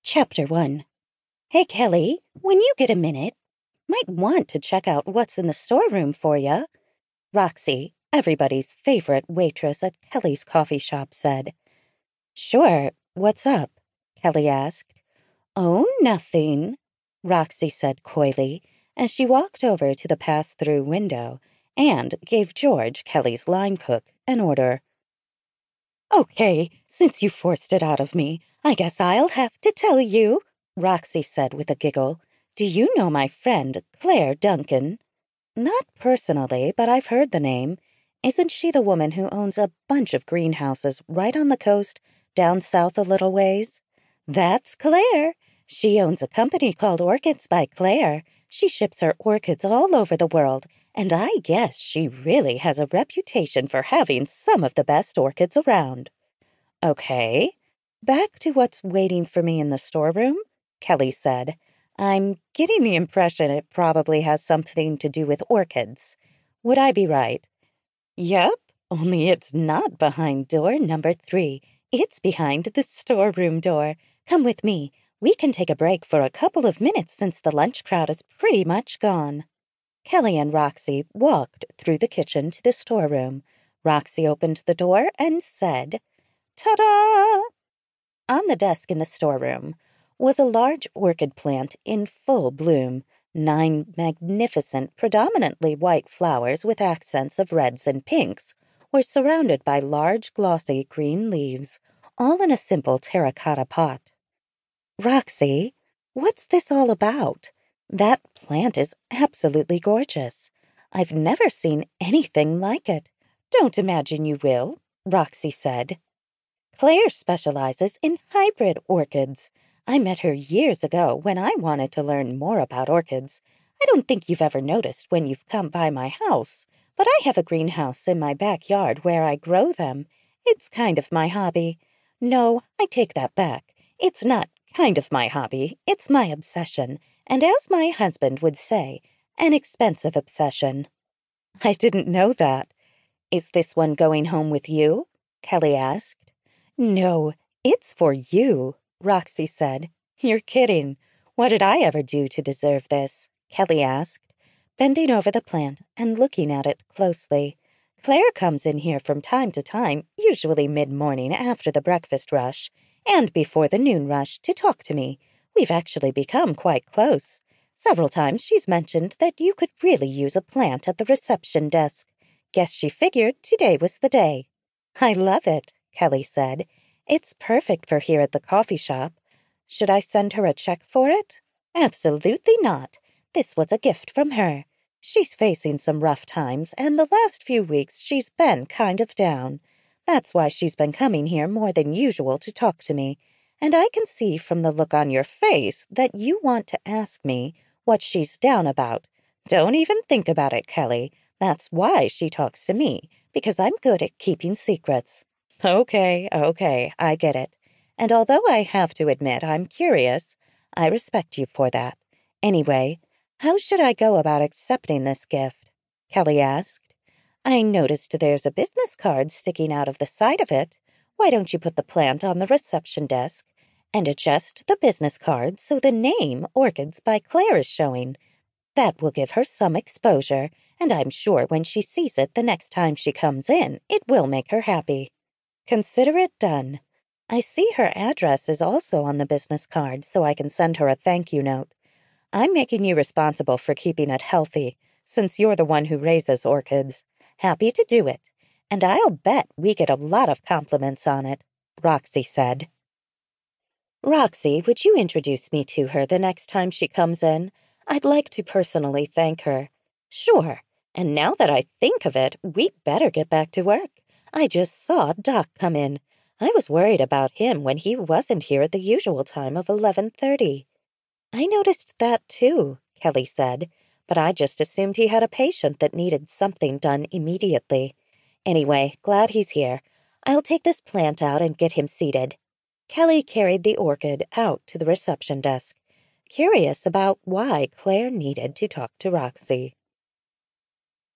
Chapter 1. Hey, Kelly, when you get a minute, might want to check out what's in the storeroom for ya. Roxy, everybody's favorite waitress at Kelly's coffee shop, said. Sure, what's up? Kelly asked. Oh, nothing, Roxy said coyly, as she walked over to the pass-through window and gave George, Kelly's line cook, an order. Okay, since you forced it out of me, I guess I'll have to tell you, Roxy said with a giggle. Do you know my friend, Claire Duncan? Not personally, but I've heard the name. Isn't she the woman who owns a bunch of greenhouses right on the coast, down south a little ways? That's Claire. She owns a company called Orchids by Claire. She ships her orchids all over the world, and I guess she really has a reputation for having some of the best orchids around. Okay, back to what's waiting for me in the storeroom, Kelly said. I'm getting the impression it probably has something to do with orchids. Would I be right? Yep, only it's not behind door number 3. It's behind the storeroom door. Come with me. We can take a break for a couple of minutes since the lunch crowd is pretty much gone. Kelly and Roxy walked through the kitchen to the storeroom. Roxy opened the door and said, Ta-da! On the desk in the storeroom was a large orchid plant in full bloom. 9 magnificent, predominantly white flowers with accents of reds and pinks were surrounded by large, glossy green leaves, all in a simple terracotta pot. Roxy, what's this all about? That plant is absolutely gorgeous. I've never seen anything like it. Don't imagine you will, Roxy said. Claire specializes in hybrid orchids. I met her years ago when I wanted to learn more about orchids. I don't think you've ever noticed when you've come by my house, but I have a greenhouse in my backyard where I grow them. It's kind of my hobby. No, I take that back. It's not kind of my hobby. It's my obsession, and as my husband would say, an expensive obsession. I didn't know that. Is this one going home with you? Kelly asked. No, it's for you, Roxy said. You're kidding. What did I ever do to deserve this? Kelly asked, bending over the plant and looking at it closely. Claire comes in here from time to time, usually mid-morning after the breakfast rush, and before the noon rush, to talk to me. We've actually become quite close. Several times she's mentioned that you could really use a plant at the reception desk. Guess she figured today was the day. I love it, Kelly said. It's perfect for here at the coffee shop. Should I send her a check for it? Absolutely not. This was a gift from her. She's facing some rough times, and the last few weeks she's been kind of down. That's why she's been coming here more than usual to talk to me. And I can see from the look on your face that you want to ask me what she's down about. Don't even think about it, Kelly. That's why she talks to me, because I'm good at keeping secrets. Okay, I get it. And although I have to admit I'm curious, I respect you for that. Anyway, how should I go about accepting this gift? Kelly asked. I noticed there's a business card sticking out of the side of it. Why don't you put the plant on the reception desk and adjust the business card so the name Orchids by Claire is showing? That will give her some exposure, and I'm sure when she sees it the next time she comes in, it will make her happy. Consider it done. I see her address is also on the business card, so I can send her a thank you note. I'm making you responsible for keeping it healthy, since you're the one who raises orchids. Happy to do it, and I'll bet we get a lot of compliments on it, Roxy said. Roxy, would you introduce me to her the next time she comes in? I'd like to personally thank her. Sure, and now that I think of it, we'd better get back to work. I just saw Doc come in. I was worried about him when he wasn't here at the usual time of 11:30. I noticed that too, Kelly said, but I just assumed he had a patient that needed something done immediately. Anyway, glad he's here. I'll take this plant out and get him seated. Kelly carried the orchid out to the reception desk, curious about why Claire needed to talk to Roxy.